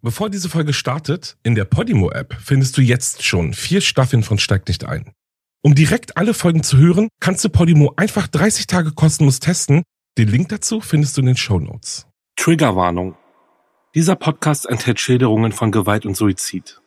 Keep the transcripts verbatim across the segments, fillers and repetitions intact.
Bevor diese Folge startet, in der Podimo-App findest du jetzt schon vier Staffeln von Steig nicht ein. Um direkt alle Folgen zu hören, kannst du Podimo einfach dreißig Tage kostenlos testen. Den Link dazu findest du in den Shownotes. Triggerwarnung. Dieser Podcast enthält Schilderungen von Gewalt und Suizid.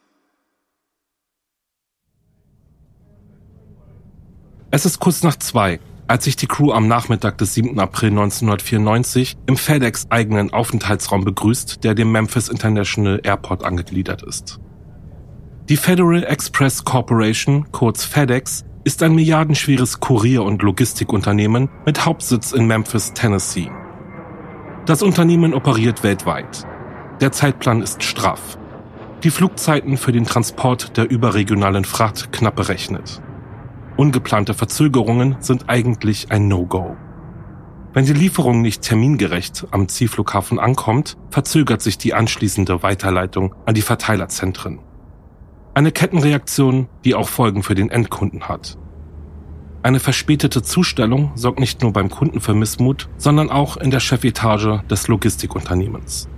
Es ist kurz nach zwei, als sich die Crew am Nachmittag des siebten April neunzehnhundertvierundneunzig im FedEx-eigenen Aufenthaltsraum begrüßt, der dem Memphis International Airport angegliedert ist. Die Federal Express Corporation, kurz FedEx, ist ein milliardenschweres Kurier- und Logistikunternehmen mit Hauptsitz in Memphis, Tennessee. Das Unternehmen operiert weltweit. Der Zeitplan ist straff. Die Flugzeiten für den Transport der überregionalen Fracht knapp berechnet. Ungeplante Verzögerungen sind eigentlich ein No-Go. Wenn die Lieferung nicht termingerecht am Zielflughafen ankommt, verzögert sich die anschließende Weiterleitung an die Verteilerzentren. Eine Kettenreaktion, die auch Folgen für den Endkunden hat. Eine verspätete Zustellung sorgt nicht nur beim Kunden für Missmut, sondern auch in der Chefetage des Logistikunternehmens.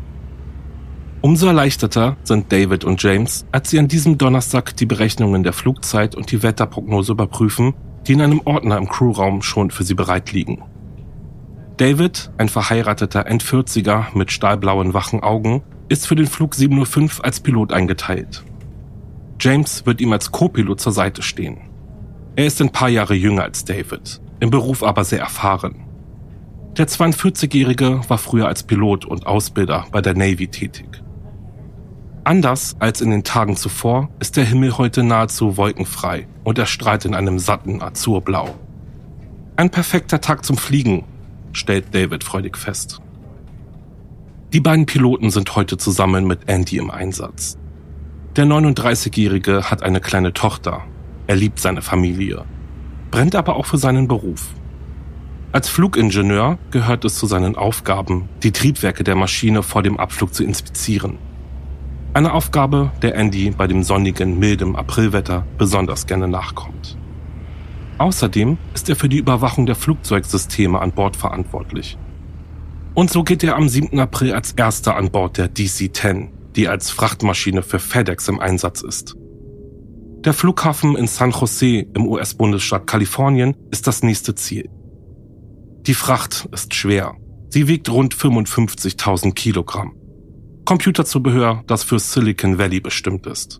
Umso erleichterter sind David und James, als sie an diesem Donnerstag die Berechnungen der Flugzeit und die Wetterprognose überprüfen, die in einem Ordner im Crewraum schon für sie bereit liegen. David, ein verheirateter Endvierziger mit stahlblauen wachen Augen, ist für den Flug sieben Uhr fünf als Pilot eingeteilt. James wird ihm als Co-Pilot zur Seite stehen. Er ist ein paar Jahre jünger als David, im Beruf aber sehr erfahren. Der zweiundvierzigjährige war früher als Pilot und Ausbilder bei der Navy tätig. Anders als in den Tagen zuvor ist der Himmel heute nahezu wolkenfrei und er strahlt in einem satten Azurblau. Ein perfekter Tag zum Fliegen, stellt David freudig fest. Die beiden Piloten sind heute zusammen mit Andy im Einsatz. Der neununddreißigjährige hat eine kleine Tochter. Er liebt seine Familie, brennt aber auch für seinen Beruf. Als Flugingenieur gehört es zu seinen Aufgaben, die Triebwerke der Maschine vor dem Abflug zu inspizieren. Eine Aufgabe, der Andy bei dem sonnigen, milden Aprilwetter besonders gerne nachkommt. Außerdem ist er für die Überwachung der Flugzeugsysteme an Bord verantwortlich. Und so geht er am siebten April als erster an Bord der D C zehn, die als Frachtmaschine für FedEx im Einsatz ist. Der Flughafen in San Jose im U S-Bundesstaat Kalifornien ist das nächste Ziel. Die Fracht ist schwer. Sie wiegt rund fünfundfünfzigtausend Kilogramm. Computerzubehör, das für Silicon Valley bestimmt ist.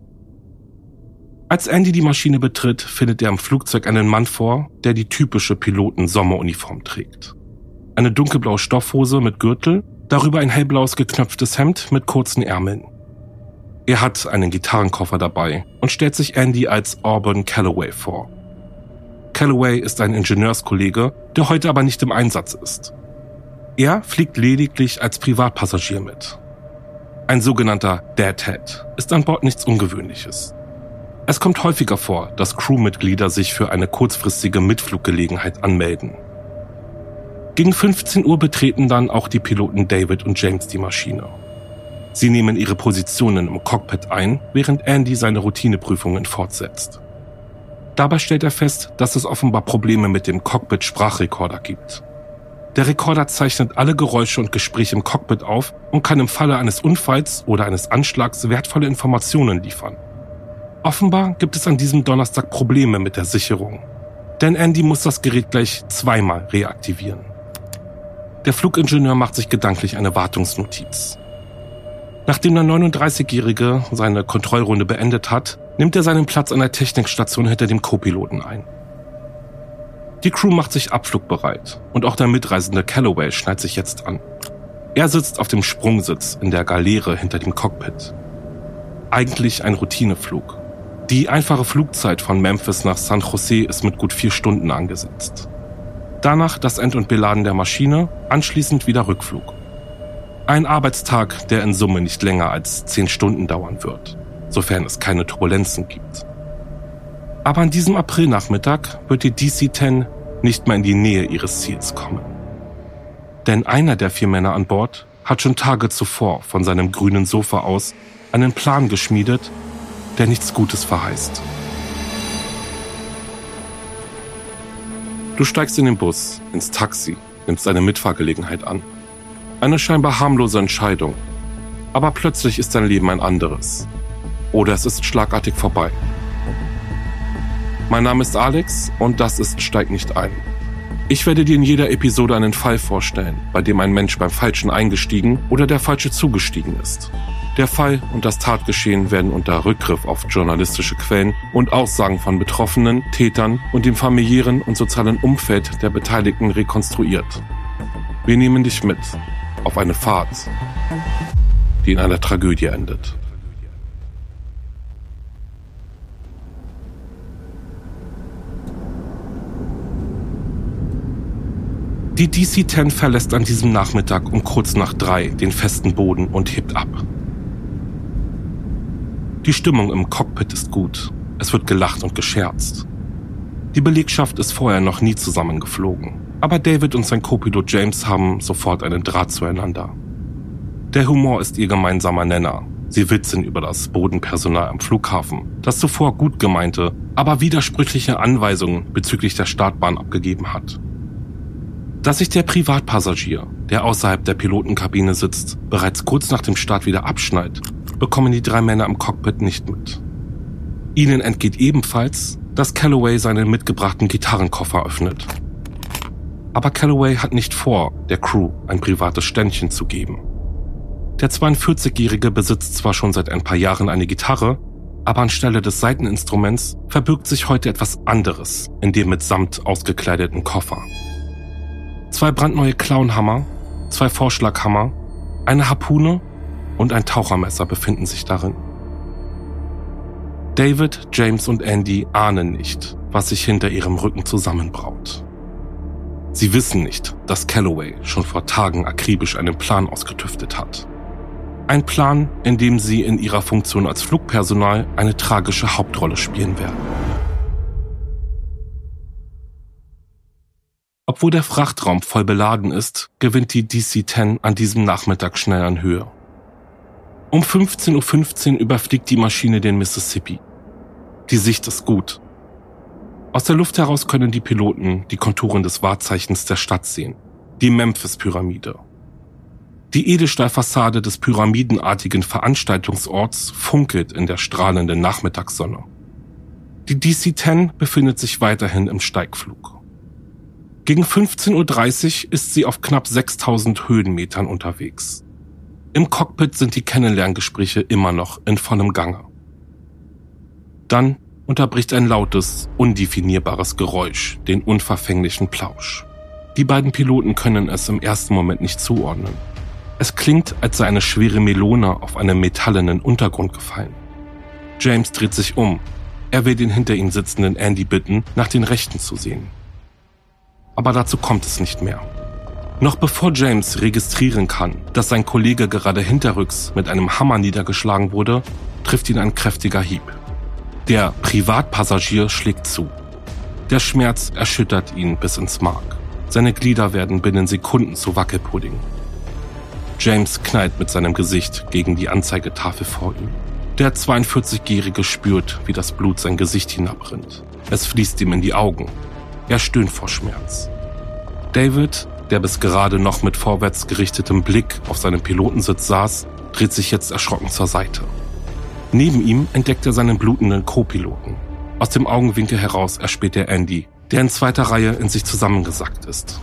Als Andy die Maschine betritt, findet er am Flugzeug einen Mann vor, der die typische Piloten-Sommeruniform trägt. Eine dunkelblaue Stoffhose mit Gürtel, darüber ein hellblaues geknöpftes Hemd mit kurzen Ärmeln. Er hat einen Gitarrenkoffer dabei und stellt sich Andy als Auburn Calloway vor. Calloway ist ein Ingenieurskollege, der heute aber nicht im Einsatz ist. Er fliegt lediglich als Privatpassagier mit. Ein sogenannter Deadhead ist an Bord nichts Ungewöhnliches. Es kommt häufiger vor, dass Crewmitglieder sich für eine kurzfristige Mitfluggelegenheit anmelden. Gegen fünfzehn Uhr betreten dann auch die Piloten David und James die Maschine. Sie nehmen ihre Positionen im Cockpit ein, während Andy seine Routineprüfungen fortsetzt. Dabei stellt er fest, dass es offenbar Probleme mit dem Cockpit-Sprachrekorder gibt. Der Rekorder zeichnet alle Geräusche und Gespräche im Cockpit auf und kann im Falle eines Unfalls oder eines Anschlags wertvolle Informationen liefern. Offenbar gibt es an diesem Donnerstag Probleme mit der Sicherung, denn Andy muss das Gerät gleich zweimal reaktivieren. Der Flugingenieur macht sich gedanklich eine Wartungsnotiz. Nachdem der neununddreißigjährige seine Kontrollrunde beendet hat, nimmt er seinen Platz an der Technikstation hinter dem Co-Piloten ein. Die Crew macht sich abflugbereit und auch der mitreisende Calloway schnallt sich jetzt an. Er sitzt auf dem Sprungsitz in der Galeere hinter dem Cockpit. Eigentlich ein Routineflug. Die einfache Flugzeit von Memphis nach San Jose ist mit gut vier Stunden angesetzt. Danach das End- und Beladen der Maschine, anschließend wieder Rückflug. Ein Arbeitstag, der in Summe nicht länger als zehn Stunden dauern wird, sofern es keine Turbulenzen gibt. Aber an diesem Aprilnachmittag wird die D C zehn nicht mehr in die Nähe ihres Ziels kommen. Denn einer der vier Männer an Bord hat schon Tage zuvor von seinem grünen Sofa aus einen Plan geschmiedet, der nichts Gutes verheißt. Du steigst in den Bus, ins Taxi, nimmst eine Mitfahrgelegenheit an. Eine scheinbar harmlose Entscheidung. Aber plötzlich ist sein Leben ein anderes. Oder es ist schlagartig vorbei. Mein Name ist Alex und das ist Steig nicht ein. Ich werde dir in jeder Episode einen Fall vorstellen, bei dem ein Mensch beim Falschen eingestiegen oder der Falsche zugestiegen ist. Der Fall und das Tatgeschehen werden unter Rückgriff auf journalistische Quellen und Aussagen von Betroffenen, Tätern und dem familiären und sozialen Umfeld der Beteiligten rekonstruiert. Wir nehmen dich mit auf eine Fahrt, die in einer Tragödie endet. Die D C zehn verlässt an diesem Nachmittag um kurz nach drei den festen Boden und hebt ab. Die Stimmung im Cockpit ist gut. Es wird gelacht und gescherzt. Die Belegschaft ist vorher noch nie zusammengeflogen. Aber David und sein Co-Pilot James haben sofort einen Draht zueinander. Der Humor ist ihr gemeinsamer Nenner. Sie witzen über das Bodenpersonal am Flughafen, das zuvor gut gemeinte, aber widersprüchliche Anweisungen bezüglich der Startbahn abgegeben hat. Dass sich der Privatpassagier, der außerhalb der Pilotenkabine sitzt, bereits kurz nach dem Start wieder abschnallt, bekommen die drei Männer im Cockpit nicht mit. Ihnen entgeht ebenfalls, dass Calloway seinen mitgebrachten Gitarrenkoffer öffnet. Aber Calloway hat nicht vor, der Crew ein privates Ständchen zu geben. Der zweiundvierzigjährige besitzt zwar schon seit ein paar Jahren eine Gitarre, aber anstelle des Saiteninstruments verbirgt sich heute etwas anderes in dem mit Samt ausgekleideten Koffer. Zwei brandneue Clownhammer, zwei Vorschlaghammer, eine Harpune und ein Tauchermesser befinden sich darin. David, James und Andy ahnen nicht, was sich hinter ihrem Rücken zusammenbraut. Sie wissen nicht, dass Calloway schon vor Tagen akribisch einen Plan ausgetüftet hat. Ein Plan, in dem sie in ihrer Funktion als Flugpersonal eine tragische Hauptrolle spielen werden. Obwohl der Frachtraum voll beladen ist, gewinnt die D C zehn an diesem Nachmittag schnell an Höhe. Um fünfzehn Uhr fünfzehn überfliegt die Maschine den Mississippi. Die Sicht ist gut. Aus der Luft heraus können die Piloten die Konturen des Wahrzeichens der Stadt sehen, die Memphis-Pyramide. Die Edelstahlfassade des pyramidenartigen Veranstaltungsorts funkelt in der strahlenden Nachmittagssonne. Die D C zehn befindet sich weiterhin im Steigflug. Gegen fünfzehn Uhr dreißig ist sie auf knapp sechstausend Höhenmetern unterwegs. Im Cockpit sind die Kennenlerngespräche immer noch in vollem Gange. Dann unterbricht ein lautes, undefinierbares Geräusch den unverfänglichen Plausch. Die beiden Piloten können es im ersten Moment nicht zuordnen. Es klingt, als sei eine schwere Melone auf einem metallenen Untergrund gefallen. James dreht sich um. Er will den hinter ihm sitzenden Andy bitten, nach den Rechten zu sehen. Aber dazu kommt es nicht mehr. Noch bevor James registrieren kann, dass sein Kollege gerade hinterrücks mit einem Hammer niedergeschlagen wurde, trifft ihn ein kräftiger Hieb. Der Privatpassagier schlägt zu. Der Schmerz erschüttert ihn bis ins Mark. Seine Glieder werden binnen Sekunden zu Wackelpudding. James knallt mit seinem Gesicht gegen die Anzeigetafel vor ihm. Der zweiundvierzigjährige spürt, wie das Blut sein Gesicht hinabrinnt. Es fließt ihm in die Augen. Er stöhnt vor Schmerz. David, der bis gerade noch mit vorwärts gerichtetem Blick auf seinem Pilotensitz saß, dreht sich jetzt erschrocken zur Seite. Neben ihm entdeckt er seinen blutenden Co-Piloten. Aus dem Augenwinkel heraus erspäht er Andy, der in zweiter Reihe in sich zusammengesackt ist.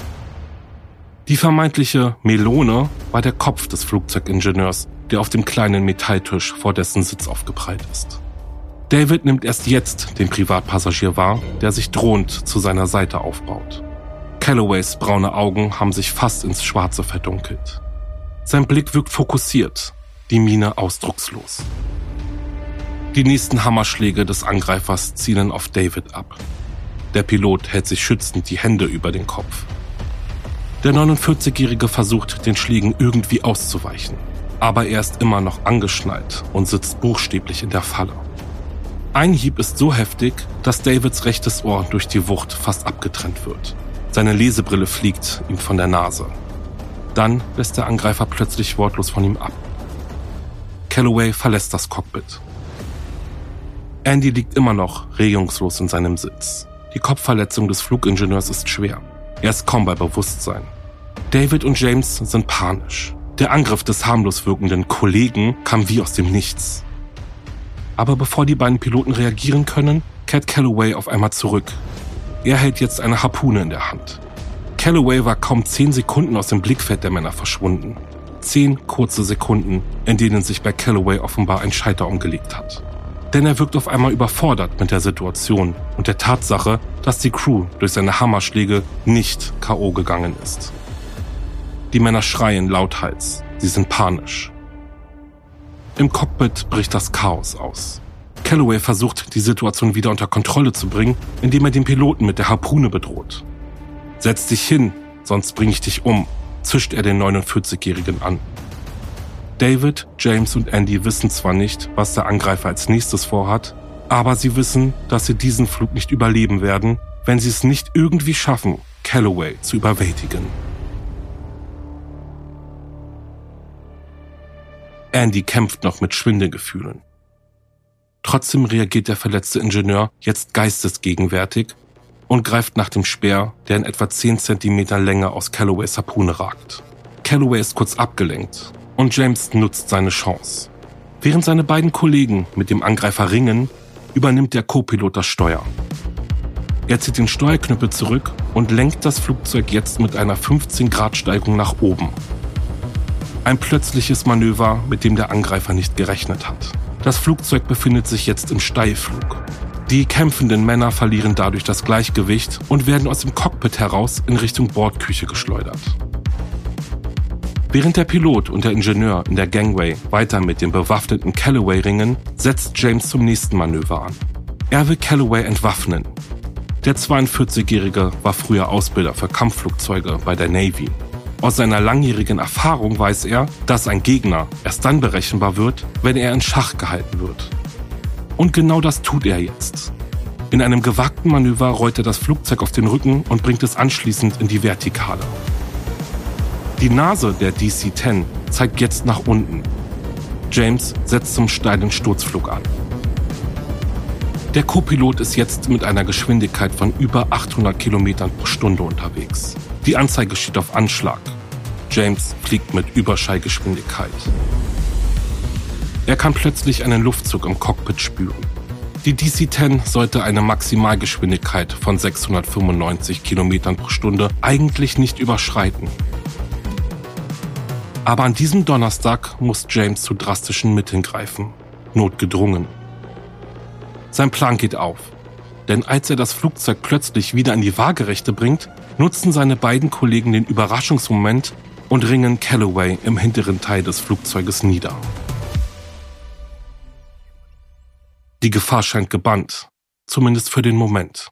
Die vermeintliche Melone war der Kopf des Flugzeugingenieurs, der auf dem kleinen Metalltisch vor dessen Sitz aufgeprallt ist. David nimmt erst jetzt den Privatpassagier wahr, der sich drohend zu seiner Seite aufbaut. Calloways braune Augen haben sich fast ins Schwarze verdunkelt. Sein Blick wirkt fokussiert, die Miene ausdruckslos. Die nächsten Hammerschläge des Angreifers zielen auf David ab. Der Pilot hält sich schützend die Hände über den Kopf. Der neunundvierzigjährige versucht, den Schlägen irgendwie auszuweichen. Aber er ist immer noch angeschnallt und sitzt buchstäblich in der Falle. Ein Hieb ist so heftig, dass Davids rechtes Ohr durch die Wucht fast abgetrennt wird. Seine Lesebrille fliegt ihm von der Nase. Dann lässt der Angreifer plötzlich wortlos von ihm ab. Calloway verlässt das Cockpit. Andy liegt immer noch regungslos in seinem Sitz. Die Kopfverletzung des Flugingenieurs ist schwer. Er ist kaum bei Bewusstsein. David und James sind panisch. Der Angriff des harmlos wirkenden Kollegen kam wie aus dem Nichts. Aber bevor die beiden Piloten reagieren können, kehrt Calloway auf einmal zurück. Er hält jetzt eine Harpune in der Hand. Calloway war kaum zehn Sekunden aus dem Blickfeld der Männer verschwunden. Zehn kurze Sekunden, in denen sich bei Calloway offenbar ein Schalter umgelegt hat. Denn er wirkt auf einmal überfordert mit der Situation und der Tatsache, dass die Crew durch seine Hammerschläge nicht K O gegangen ist. Die Männer schreien lauthals, sie sind panisch. Im Cockpit bricht das Chaos aus. Calloway versucht, die Situation wieder unter Kontrolle zu bringen, indem er den Piloten mit der Harpune bedroht. »Setz dich hin, sonst bringe ich dich um«, zischt er den neunundvierzigjährigen an. David, James und Andy wissen zwar nicht, was der Angreifer als nächstes vorhat, aber sie wissen, dass sie diesen Flug nicht überleben werden, wenn sie es nicht irgendwie schaffen, Calloway zu überwältigen. Andy kämpft noch mit Schwindelgefühlen. Trotzdem reagiert der verletzte Ingenieur jetzt geistesgegenwärtig und greift nach dem Speer, der in etwa zehn Zentimeter Länge aus Calloways Harpune ragt. Calloway ist kurz abgelenkt und James nutzt seine Chance. Während seine beiden Kollegen mit dem Angreifer ringen, übernimmt der Co-Pilot das Steuer. Er zieht den Steuerknüppel zurück und lenkt das Flugzeug jetzt mit einer fünfzehn Grad Steigung nach oben. Ein plötzliches Manöver, mit dem der Angreifer nicht gerechnet hat. Das Flugzeug befindet sich jetzt im Steilflug. Die kämpfenden Männer verlieren dadurch das Gleichgewicht und werden aus dem Cockpit heraus in Richtung Bordküche geschleudert. Während der Pilot und der Ingenieur in der Gangway weiter mit dem bewaffneten Calloway ringen, setzt James zum nächsten Manöver an. Er will Calloway entwaffnen. Der zweiundvierzigjährige war früher Ausbilder für Kampfflugzeuge bei der Navy. Aus seiner langjährigen Erfahrung weiß er, dass ein Gegner erst dann berechenbar wird, wenn er in Schach gehalten wird. Und genau das tut er jetzt. In einem gewagten Manöver rollt er das Flugzeug auf den Rücken und bringt es anschließend in die Vertikale. Die Nase der D C zehn zeigt jetzt nach unten. James setzt zum steilen Sturzflug an. Der Co-Pilot ist jetzt mit einer Geschwindigkeit von über achthundert Kilometern pro Stunde unterwegs. Die Anzeige steht auf Anschlag. James fliegt mit Überschallgeschwindigkeit. Er kann plötzlich einen Luftzug im Cockpit spüren. Die D C zehn sollte eine Maximalgeschwindigkeit von sechshundertfünfundneunzig Kilometern pro Stunde eigentlich nicht überschreiten. Aber an diesem Donnerstag muss James zu drastischen Mitteln greifen. Notgedrungen. Sein Plan geht auf. Denn als er das Flugzeug plötzlich wieder in die Waagerechte bringt, nutzen seine beiden Kollegen den Überraschungsmoment und ringen Calloway im hinteren Teil des Flugzeuges nieder. Die Gefahr scheint gebannt, zumindest für den Moment.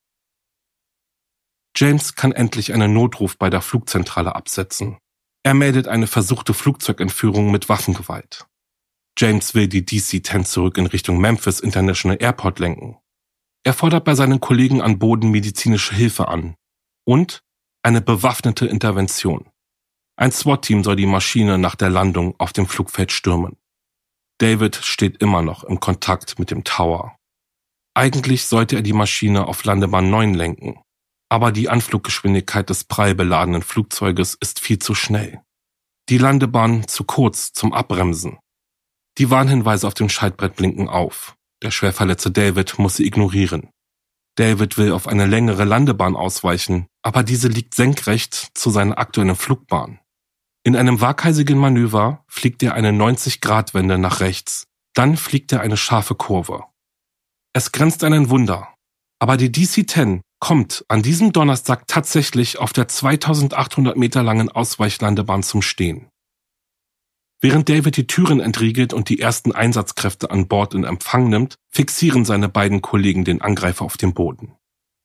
James kann endlich einen Notruf bei der Flugzentrale absetzen. Er meldet eine versuchte Flugzeugentführung mit Waffengewalt. James will die D C zehn zurück in Richtung Memphis International Airport lenken. Er fordert bei seinen Kollegen an Boden medizinische Hilfe an und eine bewaffnete Intervention. Ein SWAT-Team soll die Maschine nach der Landung auf dem Flugfeld stürmen. David steht immer noch im Kontakt mit dem Tower. Eigentlich sollte er die Maschine auf Landebahn neun lenken, aber die Anfluggeschwindigkeit des prall beladenen Flugzeuges ist viel zu schnell. Die Landebahn zu kurz zum Abbremsen. Die Warnhinweise auf dem Schaltbrett blinken auf. Der schwerverletzte David muss sie ignorieren. David will auf eine längere Landebahn ausweichen, aber diese liegt senkrecht zu seiner aktuellen Flugbahn. In einem waghalsigen Manöver fliegt er eine neunzig Grad Wende nach rechts, dann fliegt er eine scharfe Kurve. Es grenzt an ein Wunder, aber die D C zehn kommt an diesem Donnerstag tatsächlich auf der zweitausendachthundert Meter langen Ausweichlandebahn zum Stehen. Während David die Türen entriegelt und die ersten Einsatzkräfte an Bord in Empfang nimmt, fixieren seine beiden Kollegen den Angreifer auf dem Boden.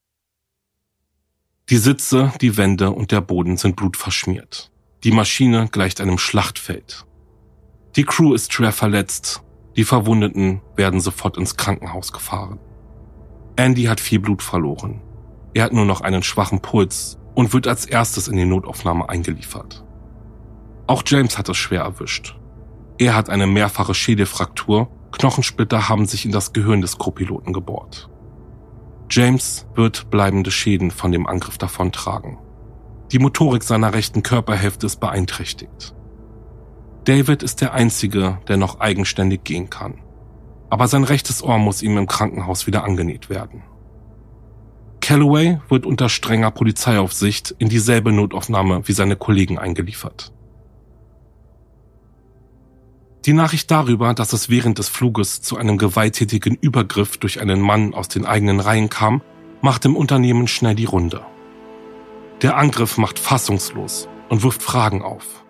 Die Sitze, die Wände und der Boden sind blutverschmiert. Die Maschine gleicht einem Schlachtfeld. Die Crew ist schwer verletzt. Die Verwundeten werden sofort ins Krankenhaus gefahren. Andy hat viel Blut verloren. Er hat nur noch einen schwachen Puls und wird als erstes in die Notaufnahme eingeliefert. Auch James hat es schwer erwischt. Er hat eine mehrfache Schädelfraktur, Knochensplitter haben sich in das Gehirn des Co-Piloten gebohrt. James wird bleibende Schäden von dem Angriff davontragen. Die Motorik seiner rechten Körperhälfte ist beeinträchtigt. David ist der Einzige, der noch eigenständig gehen kann. Aber sein rechtes Ohr muss ihm im Krankenhaus wieder angenäht werden. Calloway wird unter strenger Polizeiaufsicht in dieselbe Notaufnahme wie seine Kollegen eingeliefert. Die Nachricht darüber, dass es während des Fluges zu einem gewalttätigen Übergriff durch einen Mann aus den eigenen Reihen kam, macht im Unternehmen schnell die Runde. Der Angriff macht fassungslos und wirft Fragen auf.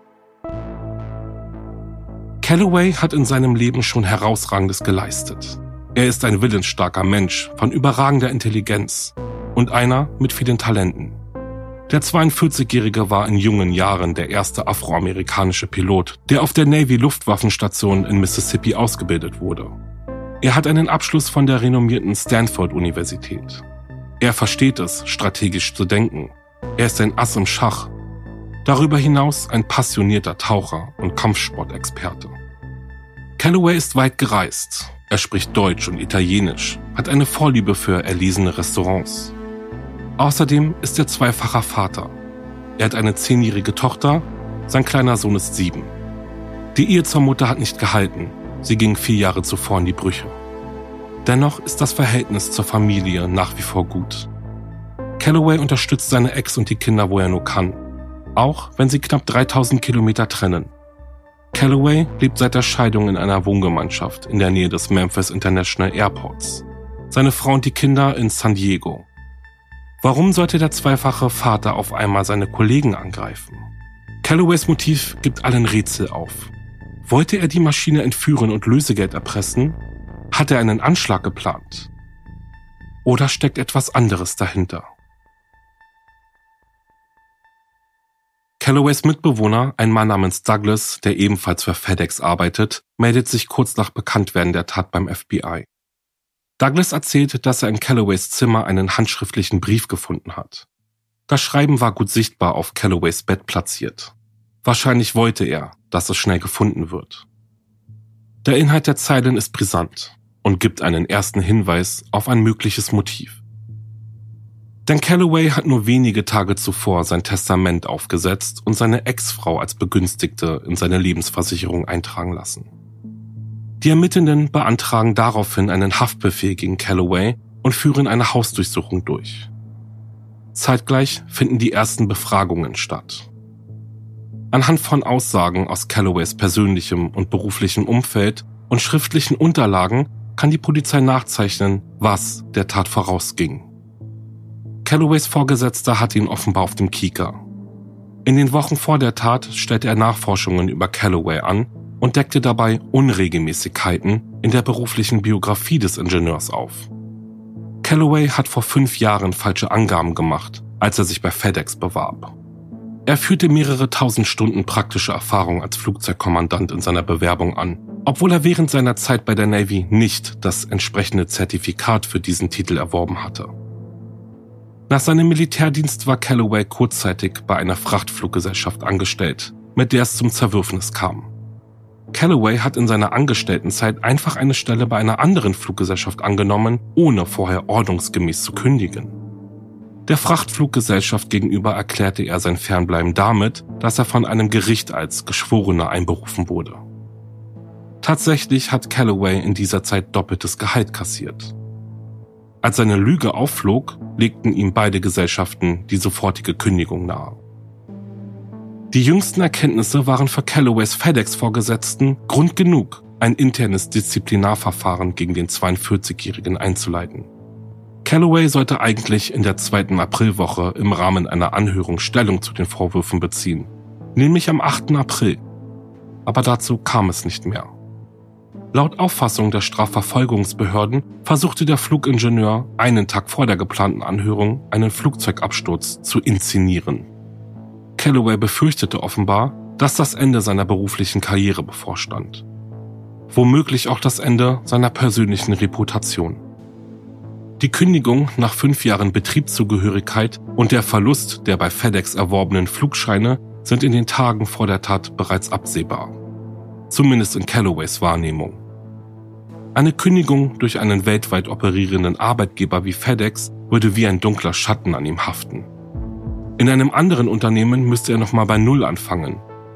Calloway hat in seinem Leben schon Herausragendes geleistet. Er ist ein willensstarker Mensch von überragender Intelligenz und einer mit vielen Talenten. Der zweiundvierzigjährige war in jungen Jahren der erste afroamerikanische Pilot, der auf der Navy-Luftwaffenstation in Mississippi ausgebildet wurde. Er hat einen Abschluss von der renommierten Stanford-Universität. Er versteht es, strategisch zu denken. Er ist ein Ass im Schach. Darüber hinaus ein passionierter Taucher und Kampfsportexperte. Calloway ist weit gereist. Er spricht Deutsch und Italienisch, hat eine Vorliebe für erlesene Restaurants. Außerdem ist er zweifacher Vater. Er hat eine zehnjährige Tochter, sein kleiner Sohn ist sieben. Die Ehe zur Mutter hat nicht gehalten, sie ging vier Jahre zuvor in die Brüche. Dennoch ist das Verhältnis zur Familie nach wie vor gut. Calloway unterstützt seine Ex und die Kinder, wo er nur kann, auch wenn sie knapp dreitausend Kilometer trennen. Calloway lebt seit der Scheidung in einer Wohngemeinschaft in der Nähe des Memphis International Airports. Seine Frau und die Kinder in San Diego. Warum sollte der zweifache Vater auf einmal seine Kollegen angreifen? Calloways Motiv gibt allen Rätsel auf. Wollte er die Maschine entführen und Lösegeld erpressen? Hat er einen Anschlag geplant? Oder steckt etwas anderes dahinter? Calloways Mitbewohner, ein Mann namens Douglas, der ebenfalls für FedEx arbeitet, meldet sich kurz nach Bekanntwerden der Tat beim F B I. Douglas erzählt, dass er in Calloways Zimmer einen handschriftlichen Brief gefunden hat. Das Schreiben war gut sichtbar auf Calloways Bett platziert. Wahrscheinlich wollte er, dass es schnell gefunden wird. Der Inhalt der Zeilen ist brisant und gibt einen ersten Hinweis auf ein mögliches Motiv. Denn Calloway hat nur wenige Tage zuvor sein Testament aufgesetzt und seine Ex-Frau als Begünstigte in seine Lebensversicherung eintragen lassen. Die Ermittelnden beantragen daraufhin einen Haftbefehl gegen Calloway und führen eine Hausdurchsuchung durch. Zeitgleich finden die ersten Befragungen statt. Anhand von Aussagen aus Calloways persönlichem und beruflichem Umfeld und schriftlichen Unterlagen kann die Polizei nachzeichnen, was der Tat vorausging. Calloways Vorgesetzter hatte ihn offenbar auf dem Kieker. In den Wochen vor der Tat stellte er Nachforschungen über Calloway an und deckte dabei Unregelmäßigkeiten in der beruflichen Biografie des Ingenieurs auf. Calloway hat vor fünf Jahren falsche Angaben gemacht, als er sich bei FedEx bewarb. Er führte mehrere tausend Stunden praktische Erfahrung als Flugzeugkommandant in seiner Bewerbung an, obwohl er während seiner Zeit bei der Navy nicht das entsprechende Zertifikat für diesen Titel erworben hatte. Nach seinem Militärdienst war Calloway kurzzeitig bei einer Frachtfluggesellschaft angestellt, mit der es zum Zerwürfnis kam. Calloway hat in seiner Angestelltenzeit einfach eine Stelle bei einer anderen Fluggesellschaft angenommen, ohne vorher ordnungsgemäß zu kündigen. Der Frachtfluggesellschaft gegenüber erklärte er sein Fernbleiben damit, dass er von einem Gericht als Geschworener einberufen wurde. Tatsächlich hat Calloway in dieser Zeit doppeltes Gehalt kassiert. Als seine Lüge aufflog, legten ihm beide Gesellschaften die sofortige Kündigung nahe. Die jüngsten Erkenntnisse waren für Calloways FedEx-Vorgesetzten Grund genug, ein internes Disziplinarverfahren gegen den zweiundvierzigjährigen einzuleiten. Calloway sollte eigentlich in der zweiten Aprilwoche im Rahmen einer Anhörung Stellung zu den Vorwürfen beziehen, nämlich am achten April. Aber dazu kam es nicht mehr. Laut Auffassung der Strafverfolgungsbehörden versuchte der Flugingenieur einen Tag vor der geplanten Anhörung einen Flugzeugabsturz zu inszenieren. Calloway befürchtete offenbar, dass das Ende seiner beruflichen Karriere bevorstand. Womöglich auch das Ende seiner persönlichen Reputation. Die Kündigung nach fünf Jahren Betriebszugehörigkeit und der Verlust der bei FedEx erworbenen Flugscheine sind in den Tagen vor der Tat bereits absehbar. Zumindest in Calloways Wahrnehmung. Eine Kündigung durch einen weltweit operierenden Arbeitgeber wie FedEx würde wie ein dunkler Schatten an ihm haften. In einem anderen Unternehmen müsste er nochmal bei Null anfangen.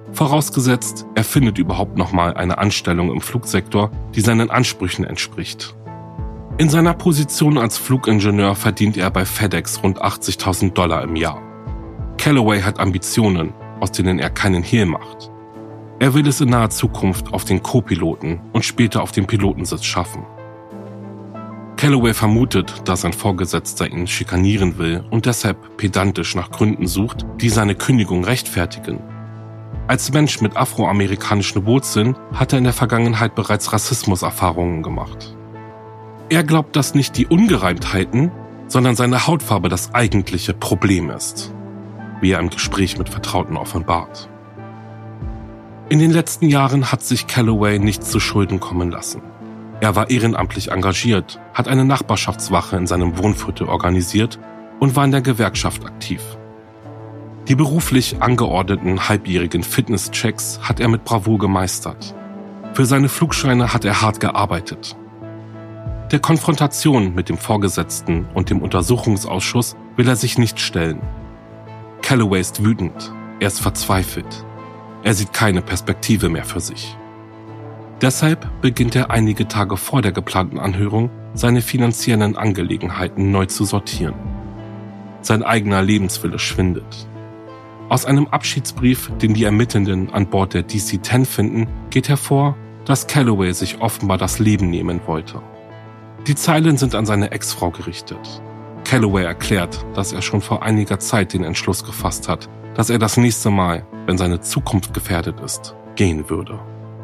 Vorausgesetzt, er findet überhaupt nochmal eine Anstellung im Flugsektor, die seinen Ansprüchen entspricht. In seiner Position als Flugingenieur verdient er bei FedEx rund achtzigtausend Dollar im Jahr. Calloway hat Ambitionen, aus denen er keinen Hehl macht. Er will es in naher Zukunft auf den Co-Piloten und später auf den Pilotensitz schaffen. Calloway vermutet, dass sein Vorgesetzter ihn schikanieren will und deshalb pedantisch nach Gründen sucht, die seine Kündigung rechtfertigen. Als Mensch mit afroamerikanischen Wurzeln hat er in der Vergangenheit bereits Rassismuserfahrungen gemacht. Er glaubt, dass nicht die Ungereimtheiten, sondern seine Hautfarbe das eigentliche Problem ist, wie er im Gespräch mit Vertrauten offenbart. In den letzten Jahren hat sich Calloway nichts zu Schulden kommen lassen. Er war ehrenamtlich engagiert, hat eine Nachbarschaftswache in seinem Wohnviertel organisiert und war in der Gewerkschaft aktiv. Die beruflich angeordneten halbjährigen Fitnesschecks hat er mit Bravour gemeistert. Für seine Flugscheine hat er hart gearbeitet. Der Konfrontation mit dem Vorgesetzten und dem Untersuchungsausschuss will er sich nicht stellen. Calloway ist wütend, er ist verzweifelt. Er sieht keine Perspektive mehr für sich. Deshalb beginnt er einige Tage vor der geplanten Anhörung, seine finanziellen Angelegenheiten neu zu sortieren. Sein eigener Lebenswille schwindet. Aus einem Abschiedsbrief, den die Ermittelnden an Bord der D C zehn finden, geht hervor, dass Calloway sich offenbar das Leben nehmen wollte. Die Zeilen sind an seine Ex-Frau gerichtet. Calloway erklärt, dass er schon vor einiger Zeit den Entschluss gefasst hat, dass er das nächste Mal, wenn seine Zukunft gefährdet ist, gehen würde.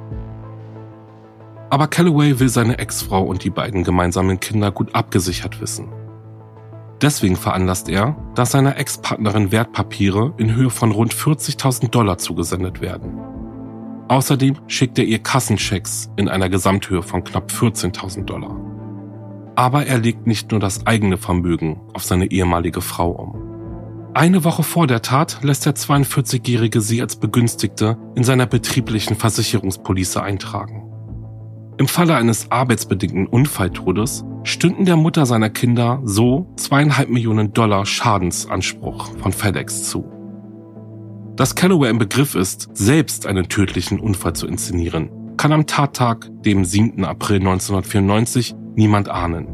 Aber Calloway will seine Ex-Frau und die beiden gemeinsamen Kinder gut abgesichert wissen. Deswegen veranlasst er, dass seiner Ex-Partnerin Wertpapiere in Höhe von rund vierzigtausend Dollar zugesendet werden. Außerdem schickt er ihr Kassenchecks in einer Gesamthöhe von knapp vierzehntausend Dollar. Aber er legt nicht nur das eigene Vermögen auf seine ehemalige Frau um. Eine Woche vor der Tat lässt der zweiundvierzigjährige sie als Begünstigte in seiner betrieblichen Versicherungspolice eintragen. Im Falle eines arbeitsbedingten Unfalltodes stünden der Mutter seiner Kinder so zweieinhalb Millionen Dollar Schadensanspruch von FedEx zu. Dass Calloway im Begriff ist, selbst einen tödlichen Unfall zu inszenieren, kann am Tattag, dem siebten April neunzehnhundertvierundneunzig, niemand ahnen.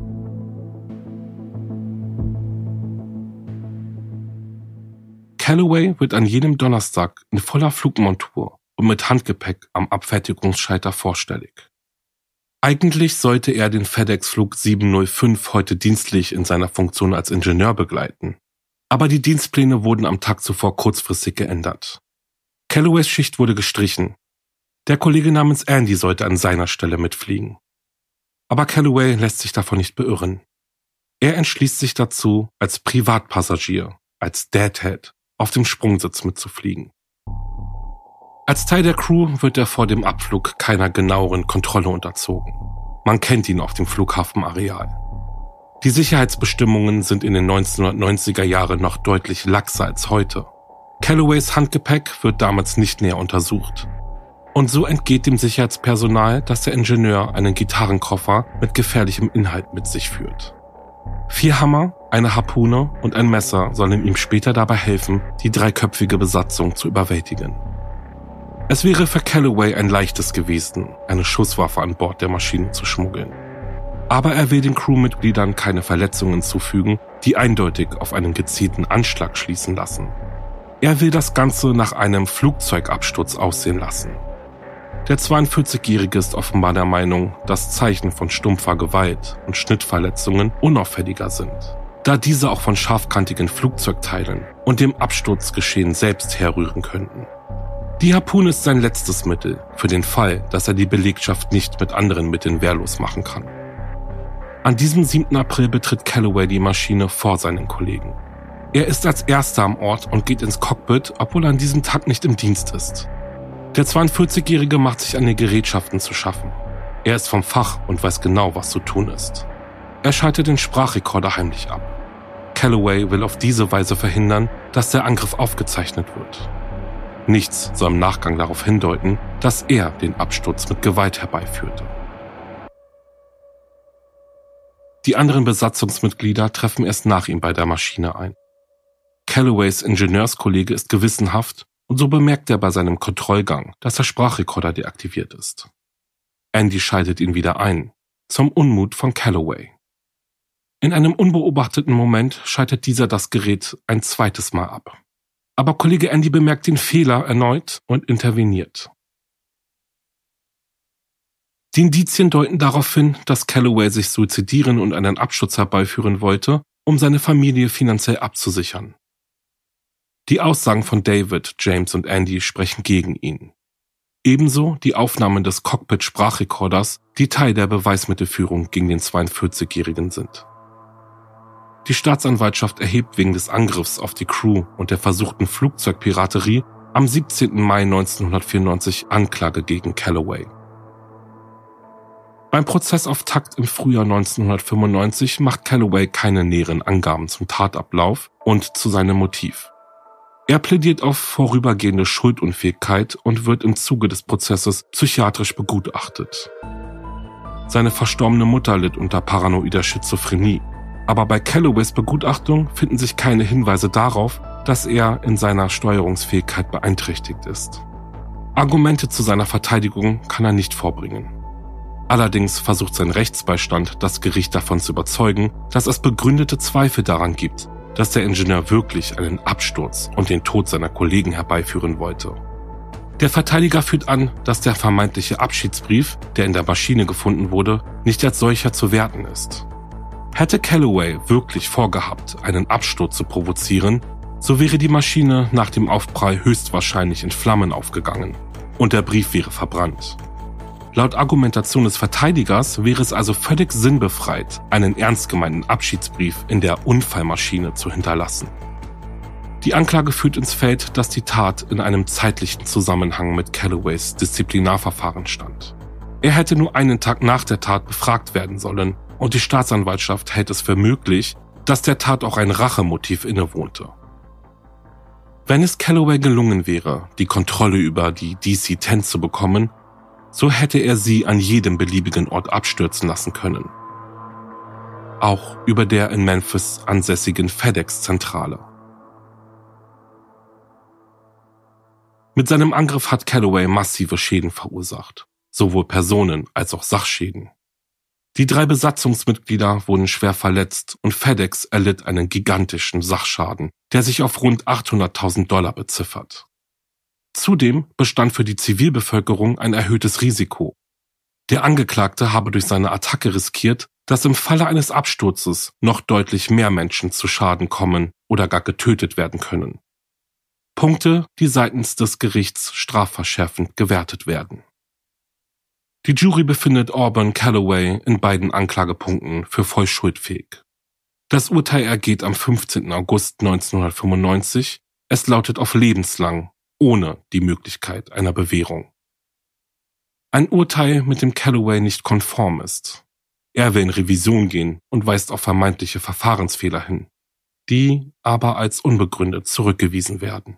Calloway wird an jedem Donnerstag in voller Flugmontur und mit Handgepäck am Abfertigungsschalter vorstellig. Eigentlich sollte er den FedEx-Flug sieben null fünf heute dienstlich in seiner Funktion als Ingenieur begleiten. Aber die Dienstpläne wurden am Tag zuvor kurzfristig geändert. Calloways Schicht wurde gestrichen. Der Kollege namens Andy sollte an seiner Stelle mitfliegen. Aber Calloway lässt sich davon nicht beirren. Er entschließt sich dazu, als Privatpassagier, als Deadhead, auf dem Sprungsitz mitzufliegen. Als Teil der Crew wird er vor dem Abflug keiner genaueren Kontrolle unterzogen. Man kennt ihn auf dem Flughafenareal. Die Sicherheitsbestimmungen sind in den neunzehnhundertneunziger Jahren noch deutlich laxer als heute. Calloways Handgepäck wird damals nicht näher untersucht. Und so entgeht dem Sicherheitspersonal, dass der Ingenieur einen Gitarrenkoffer mit gefährlichem Inhalt mit sich führt. Vier Hammer, eine Harpune und ein Messer sollen ihm später dabei helfen, die dreiköpfige Besatzung zu überwältigen. Es wäre für Calloway ein leichtes gewesen, eine Schusswaffe an Bord der Maschine zu schmuggeln. Aber er will den Crewmitgliedern keine Verletzungen zufügen, die eindeutig auf einen gezielten Anschlag schließen lassen. Er will das Ganze nach einem Flugzeugabsturz aussehen lassen. Der zweiundvierzigjährige ist offenbar der Meinung, dass Zeichen von stumpfer Gewalt und Schnittverletzungen unauffälliger sind, da diese auch von scharfkantigen Flugzeugteilen und dem Absturzgeschehen selbst herrühren könnten. Die Harpune ist sein letztes Mittel für den Fall, dass er die Belegschaft nicht mit anderen Mitteln wehrlos machen kann. An diesem siebten April betritt Calloway die Maschine vor seinen Kollegen. Er ist als Erster am Ort und geht ins Cockpit, obwohl er an diesem Tag nicht im Dienst ist. Der zweiundvierzigjährige macht sich an den Gerätschaften zu schaffen. Er ist vom Fach und weiß genau, was zu tun ist. Er schaltet den Sprachrekorder heimlich ab. Calloway will auf diese Weise verhindern, dass der Angriff aufgezeichnet wird. Nichts soll im Nachgang darauf hindeuten, dass er den Absturz mit Gewalt herbeiführte. Die anderen Besatzungsmitglieder treffen erst nach ihm bei der Maschine ein. Calloways Ingenieurskollege ist gewissenhaft und so bemerkt er bei seinem Kontrollgang, dass der Sprachrekorder deaktiviert ist. Andy schaltet ihn wieder ein, zum Unmut von Calloway. In einem unbeobachteten Moment schaltet dieser das Gerät ein zweites Mal ab. Aber Kollege Andy bemerkt den Fehler erneut und interveniert. Die Indizien deuten darauf hin, dass Calloway sich suizidieren und einen Absturz herbeiführen wollte, um seine Familie finanziell abzusichern. Die Aussagen von David, James und Andy sprechen gegen ihn. Ebenso die Aufnahmen des Cockpit-Sprachrekorders, die Teil der Beweismittelführung gegen den zweiundvierzigjährigen sind. Die Staatsanwaltschaft erhebt wegen des Angriffs auf die Crew und der versuchten Flugzeugpiraterie am siebzehnten Mai neunzehnhundertvierundneunzig Anklage gegen Calloway. Beim Prozessauftakt im Frühjahr neunzehnhundertfünfundneunzig macht Calloway keine näheren Angaben zum Tatablauf und zu seinem Motiv. Er plädiert auf vorübergehende Schuldunfähigkeit und wird im Zuge des Prozesses psychiatrisch begutachtet. Seine verstorbene Mutter litt unter paranoider Schizophrenie, aber bei Calloways Begutachtung finden sich keine Hinweise darauf, dass er in seiner Steuerungsfähigkeit beeinträchtigt ist. Argumente zu seiner Verteidigung kann er nicht vorbringen. Allerdings versucht sein Rechtsbeistand, das Gericht davon zu überzeugen, dass es begründete Zweifel daran gibt, dass der Ingenieur wirklich einen Absturz und den Tod seiner Kollegen herbeiführen wollte. Der Verteidiger führt an, dass der vermeintliche Abschiedsbrief, der in der Maschine gefunden wurde, nicht als solcher zu werten ist. Hätte Calloway wirklich vorgehabt, einen Absturz zu provozieren, so wäre die Maschine nach dem Aufprall höchstwahrscheinlich in Flammen aufgegangen und der Brief wäre verbrannt. Laut Argumentation des Verteidigers wäre es also völlig sinnbefreit, einen ernst gemeinten Abschiedsbrief in der Unfallmaschine zu hinterlassen. Die Anklage führt ins Feld, dass die Tat in einem zeitlichen Zusammenhang mit Calloways Disziplinarverfahren stand. Er hätte nur einen Tag nach der Tat befragt werden sollen und die Staatsanwaltschaft hält es für möglich, dass der Tat auch ein Rachemotiv innewohnte. Wenn es Calloway gelungen wäre, die Kontrolle über die D C zehn zu bekommen, so hätte er sie an jedem beliebigen Ort abstürzen lassen können. Auch über der in Memphis ansässigen FedEx-Zentrale. Mit seinem Angriff hat Calloway massive Schäden verursacht, sowohl Personen- als auch Sachschäden. Die drei Besatzungsmitglieder wurden schwer verletzt und FedEx erlitt einen gigantischen Sachschaden, der sich auf rund achthunderttausend Dollar beziffert. Zudem bestand für die Zivilbevölkerung ein erhöhtes Risiko. Der Angeklagte habe durch seine Attacke riskiert, dass im Falle eines Absturzes noch deutlich mehr Menschen zu Schaden kommen oder gar getötet werden können. Punkte, die seitens des Gerichts strafverschärfend gewertet werden. Die Jury befindet Auburn Calloway in beiden Anklagepunkten für voll schuldfähig. Das Urteil ergeht am fünfzehnten August neunzehnhundertfünfundneunzig. Es lautet auf lebenslang, ohne die Möglichkeit einer Bewährung. Ein Urteil, mit dem Calloway nicht konform ist. Er will in Revision gehen und weist auf vermeintliche Verfahrensfehler hin, die aber als unbegründet zurückgewiesen werden.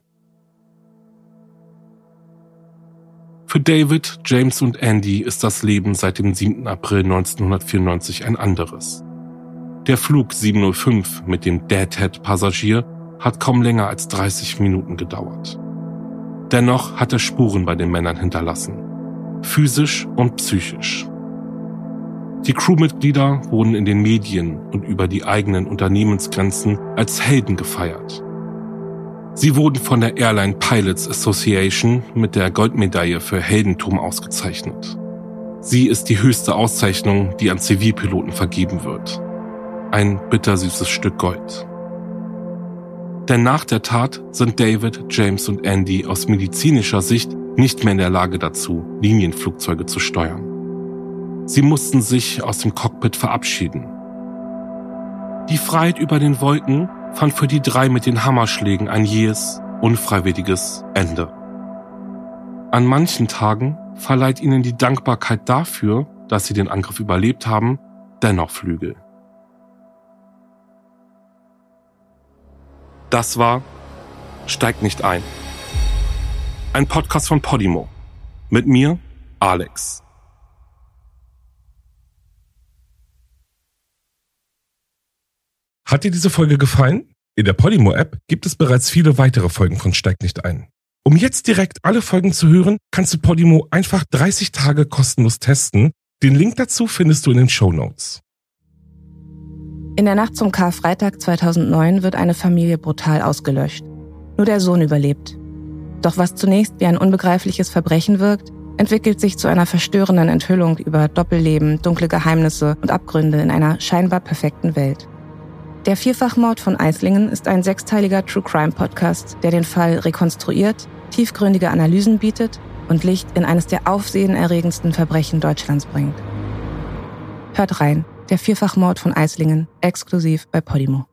Für David, James und Andy ist das Leben seit dem siebten April neunzehnhundertvierundneunzig ein anderes. Der Flug sieben null fünf mit dem Deadhead-Passagier hat kaum länger als dreißig Minuten gedauert. Dennoch hat er Spuren bei den Männern hinterlassen, physisch und psychisch. Die Crewmitglieder wurden in den Medien und über die eigenen Unternehmensgrenzen als Helden gefeiert. Sie wurden von der Airline Pilots Association mit der Goldmedaille für Heldentum ausgezeichnet. Sie ist die höchste Auszeichnung, die an Zivilpiloten vergeben wird. Ein bittersüßes Stück Gold. Denn nach der Tat sind David, James und Andy aus medizinischer Sicht nicht mehr in der Lage dazu, Linienflugzeuge zu steuern. Sie mussten sich aus dem Cockpit verabschieden. Die Freiheit über den Wolken fand für die drei mit den Hammerschlägen ein jähes, unfreiwilliges Ende. An manchen Tagen verleiht ihnen die Dankbarkeit dafür, dass sie den Angriff überlebt haben, dennoch Flügel. Das war Steigt nicht ein. Ein Podcast von Podimo. Mit mir, Alex. Hat dir diese Folge gefallen? In der Podimo-App gibt es bereits viele weitere Folgen von Steigt nicht ein. Um jetzt direkt alle Folgen zu hören, kannst du Podimo einfach dreißig Tage kostenlos testen. Den Link dazu findest du in den Shownotes. In der Nacht zum Karfreitag zweitausendneun wird eine Familie brutal ausgelöscht. Nur der Sohn überlebt. Doch was zunächst wie ein unbegreifliches Verbrechen wirkt, entwickelt sich zu einer verstörenden Enthüllung über Doppelleben, dunkle Geheimnisse und Abgründe in einer scheinbar perfekten Welt. Der Vierfachmord von Eislingen ist ein sechsteiliger True-Crime-Podcast, der den Fall rekonstruiert, tiefgründige Analysen bietet und Licht in eines der aufsehenerregendsten Verbrechen Deutschlands bringt. Hört rein, der Vierfachmord von Eislingen, exklusiv bei Podimo.